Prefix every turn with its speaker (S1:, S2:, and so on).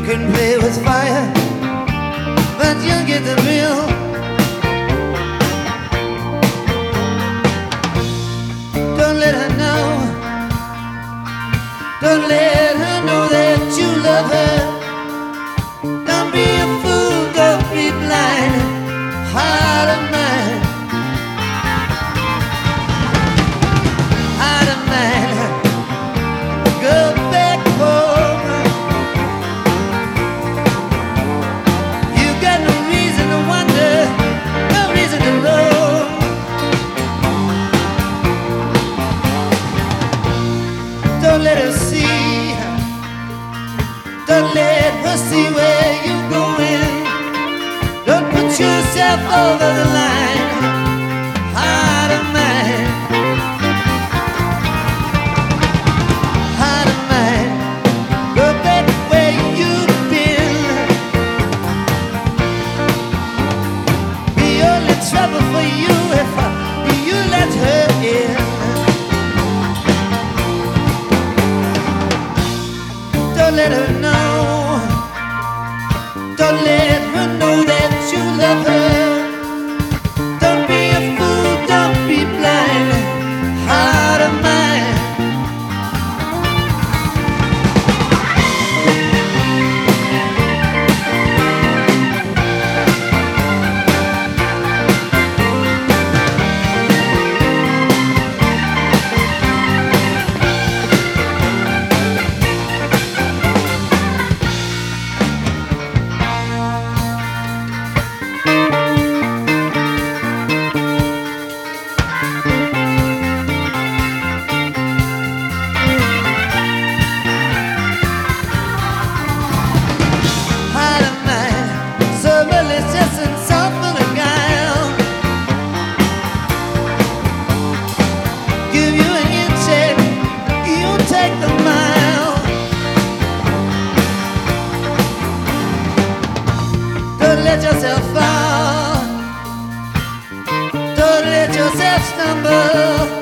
S1: can play with fire, but you'll get the bill. Don't let her know. Don't let her know that you love her. Don't be a fool, don't be blind. Heart of mine, heart of mine. Go back home. You got no reason to wonder, no reason to roam. Don't let her see, don't let her see where you're going. Don't put yourself over the line. Heart of mine, heart of mine. Go back where you've been. The only trouble for you if you let her in. Don't let her know. Don't let her know that you love her. Don't be a fool, don't be blind. Heart of mine. Heart of mine, so malicious and so full of guile. Give you an inch and you take the mile. Don't let yourself fall. Don't let yourself stumble.